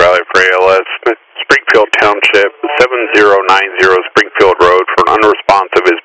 Charlie for ALS, Springfield Township, 7090 Springfield Road for an unresponsive is